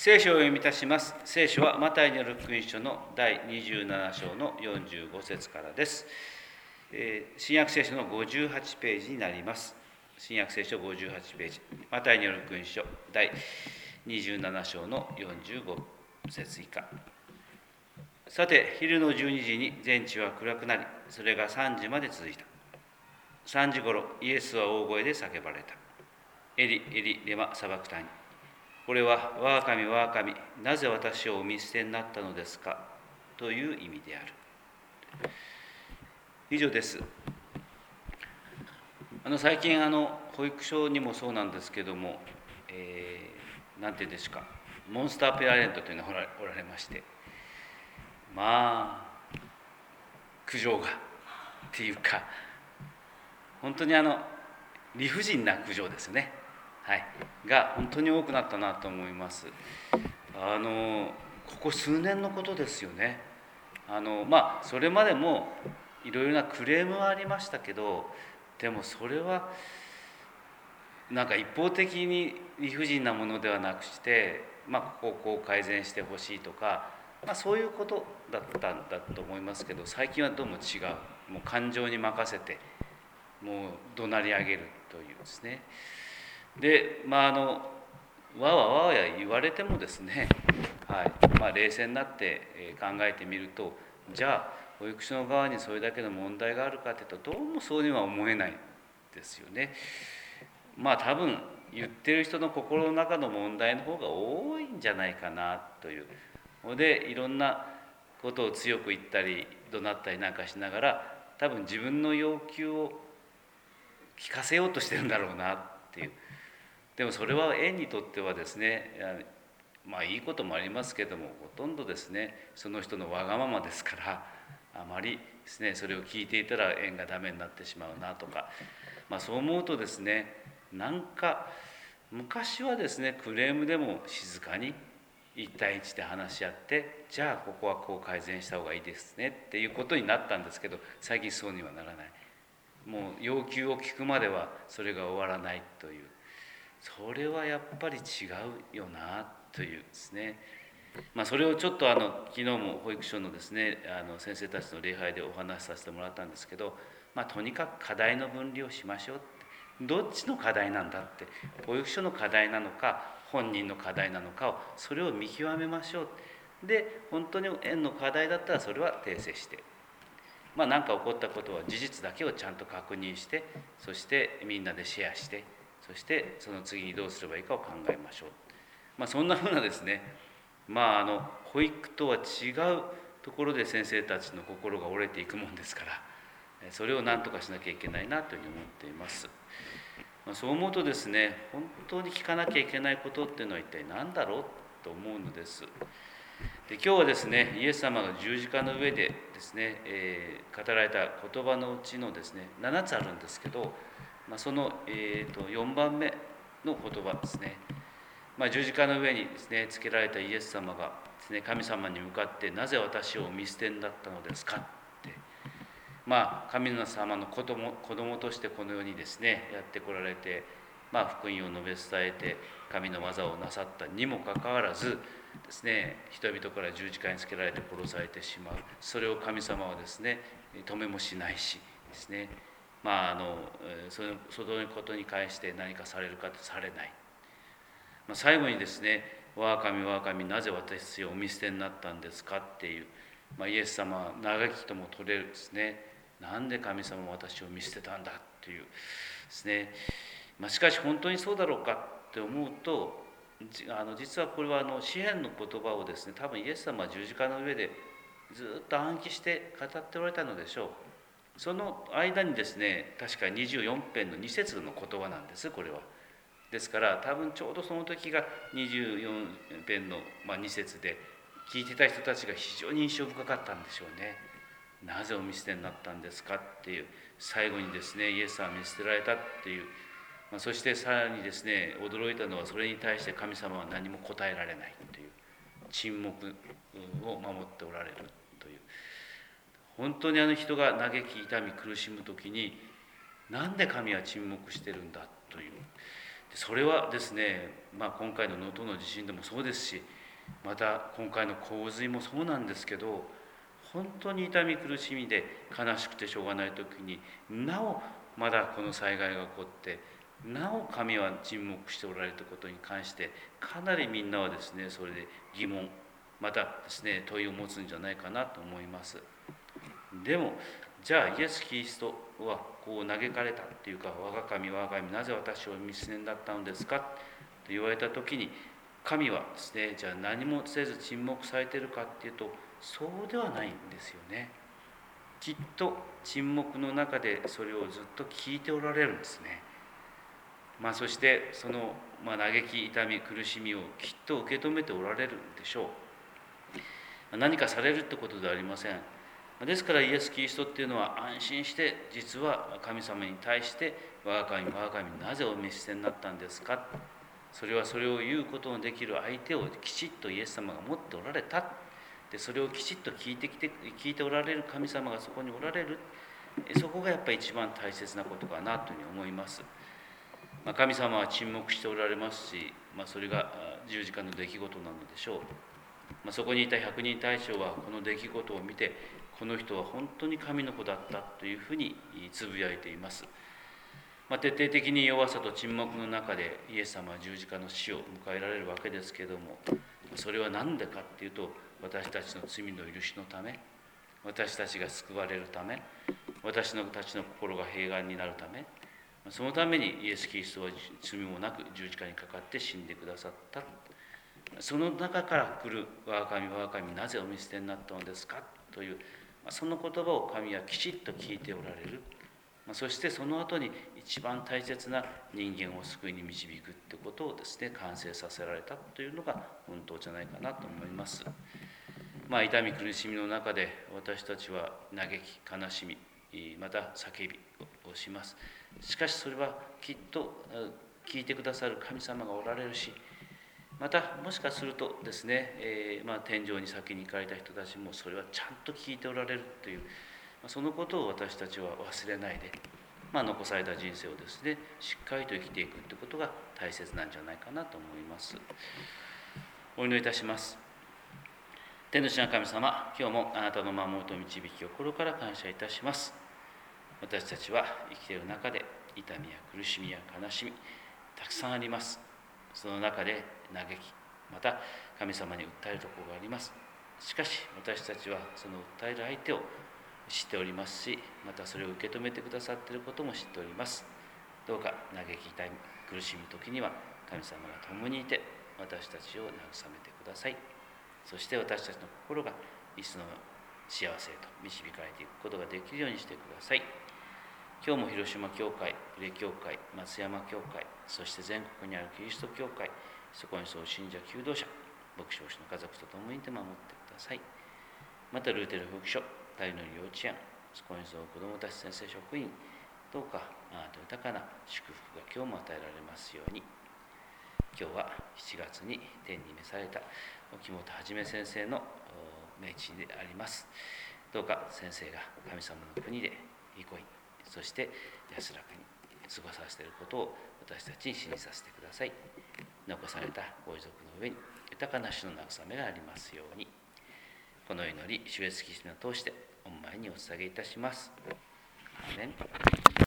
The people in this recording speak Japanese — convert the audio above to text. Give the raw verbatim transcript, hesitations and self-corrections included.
聖書を読みいたします。聖書はマタイによる福音書のだいにじゅうなな章のよんじゅうご節からです。えー、新約聖書のごじゅうはちページになります。新約聖書ごじゅうはちページ、マタイによる福音書だいにじゅうなな章のよんじゅうご節以下。さて、昼のじゅうにじに全地は暗くなり、それがさんじまで続いた。さんじごろ、イエスは大声で叫ばれた。エリ、エリ、レマ、サバクタニ。これは、我が神、我が神、なぜ私をお見捨てになったのですかという意味である。以上です。あの最近あの保育所にもそうなんですけども、えー、なんていうんですか、モンスターペアレントというのがおらおられまして、まあ苦情がっていうか、本当にあの理不尽な苦情ですよね、はい、が本当に多くなったなと思います。あのここ数年のことですよね。あのまあそれまでもいろいろなクレームはありましたけど、でもそれはなんか一方的に理不尽なものではなくして、まあ、ここをこう改善してほしいとか、まあ、そういうことだったんだと思いますけど、最近はどうも違う、もう感情に任せてもう怒鳴り上げるというですね。でまああのわわわわや言われてもですね、はいまあ、冷静になって考えてみると、じゃあ保育所の側にそれだけの問題があるかというと、どうもそうには思えないですよね。まあ多分言ってる人の心の中の問題の方が多いんじゃないかなというので、いろんなことを強く言ったり怒鳴ったりなんかしながら、多分自分の要求を聞かせようとしてるんだろうなっていう。でもそれは園にとってはですね、まあいいこともありますけども、ほとんどですねその人のわがままですから、あまりですねそれを聞いていたら園がダメになってしまうなとか、まあそう思うとですね、なんか昔はですねクレームでも静かに一対一で話し合って、じゃあここはこう改善した方がいいですねっていうことになったんですけど、最近そうにはならない。もう要求を聞くまではそれが終わらないという、それはやっぱり違うよなというですね。まあ、それをちょっとあの昨日も保育所のですねあの先生たちの礼拝でお話しさせてもらったんですけど、まあ、とにかく課題の分離をしましょうって。どっちの課題なんだって、保育所の課題なのか本人の課題なのかを、それを見極めましょう。で本当に園の課題だったらそれは訂正して、まあ何か起こったことは事実だけをちゃんと確認して、そしてみんなでシェアして、そしてその次にどうすればいいかを考えましょう。まあそんなふうなですね、まああの保育とは違うところで先生たちの心が折れていくもんですから、それを何とかしなきゃいけないなというふうに思っています。まあ、そう思うとですね、本当に聞かなきゃいけないことっていうのは一体何だろうと思うのです。で今日はですね、イエス様が十字架の上でですね、えー、語られた言葉のうちのですねななつあるんですけど、まあ、その、えー、とよんばんめの言葉ですね。まあ、十字架の上にですねつけられたイエス様がですね、神様に向かってなぜ私を見捨てになったのですかって、まあ神様の子供子供としてこの世にですねやってこられて、まあ、福音を述べ伝えて神の技をなさったにもかかわらずですね、人々から十字架につけられて殺されてしまう。それを神様はですね止めもしないしですね、まああのそのそのことに関して何かされるかとされない。まあ、最後にですね、我が神我が神なぜ私をお見捨てになったんですかっていう、まあ、イエス様は嘆きとも取れるですね、なんで神様は私を見捨てたんだっていうですね。まあ、しかし本当にそうだろうかって思うと、あの実はこれはあの詩篇の言葉をですね、多分イエス様は十字架の上でずっと暗記して語っておられたのでしょう。その間にですね、確かにじゅうよん編のに節の言葉なんです、これは。ですから多分ちょうどその時がにじゅうよん編のに節で、聞いてた人たちが非常に印象深かったんでしょうね。なぜお見捨てになったんですかっていう、最後にですねイエスは見捨てられたっていう、まあ、そしてさらにですね驚いたのは、それに対して神様は何も答えられないという沈黙を守っておられるという、本当にあの人が嘆き痛み苦しむ時に、なんで神は沈黙してるんだという、 それはですね、まあ、今回の能登の地震でもそうですし、また今回の洪水もそうなんですけど、本当に痛み苦しみで悲しくてしょうがない時になおまだこの災害が起こって、なお神は沈黙しておられたことに関してかなりみんなはですね、それで疑問、またですね問いを持つんじゃないかなと思います。でもじゃあイエス・キリストはこう嘆かれたっていうか、我が神我が神なぜ私を見捨てになったのですかと言われた時に、神はですね、じゃあ何もせず沈黙されているかっていうと、そうではないんですよね。きっと沈黙の中でそれをずっと聞いておられるんですね。まあ、そしてその、まあ、嘆き痛み苦しみをきっと受け止めておられるんでしょう。何かされるってことではありません。ですからイエス・キリストっていうのは安心して実は神様に対して「我が神我が神なぜお召し捨てになったんですか?」、それはそれを言うことのできる相手をきちっとイエス様が持っておられた。でそれをきちっと聞いてきて聞いておられる神様がそこにおられる。そこがやっぱり一番大切なことかなというふうに思います。まあ、神様は沈黙しておられますし、まあ、それが十字架の出来事なのでしょう。まあ、そこにいた百人隊長はこの出来事を見て、この人は本当に神の子だったというふうにつぶやいています。まあ、徹底的に弱さと沈黙の中でイエス様は十字架の死を迎えられるわけですけれども、それは何でかっていうと、私たちの罪の許しのため、私たちが救われるため、私たちの心が平安になるため、そのためにイエス・キリストは罪もなく十字架にかかって死んでくださった。その中から来る「我が神我が神なぜお見捨てになったのですか?」という、その言葉を神はきちっと聞いておられる。そしてその後に一番大切な人間を救いに導くってことをですね、完成させられたというのが本当じゃないかなと思います。まあ、痛み苦しみの中で私たちは嘆き悲しみ、また叫びをします。しかしそれはきっと聞いてくださる神様がおられるし、またもしかするとですね、えーまあ、天井に先に行かれた人たちもそれはちゃんと聞いておられるという、そのことを私たちは忘れないで、まあ、残された人生をですねしっかりと生きていくということが大切なんじゃないかなと思います。お祈りいたします。天の父なる神様、今日もあなたの守りと導きを心から感謝いたします。私たちは生きている中で痛みや苦しみや悲しみたくさんあります。その中で嘆き、また神様に訴えるところがあります。しかし私たちはその訴える相手を知っておりますし、またそれを受け止めてくださっていることも知っております。どうか嘆き痛み苦しむ時には神様が共にいて私たちを慰めてください。そして私たちの心がいっその幸せへと導かれていくことができるようにしてください。今日も広島教会、呉教会、松山教会、そして全国にあるキリスト教会、そこにそう信者求道者、牧師の家族と共にいて守ってください。またルーテル福所、大の幼稚園、そこにそう子どもたち先生職員、どうかあなた豊かな祝福が今日も与えられますように。今日はしちがつに天に召された沖本はじめ先生の命日であります。どうか先生が神様の国で憩い、そして安らかに過ごさせていることを私たちに信じさせてください。残されたご遺族の上に豊かな主の慰めがありますように。この祈り、主イエスキリストを通して御前にお捧げいたします。アーメン。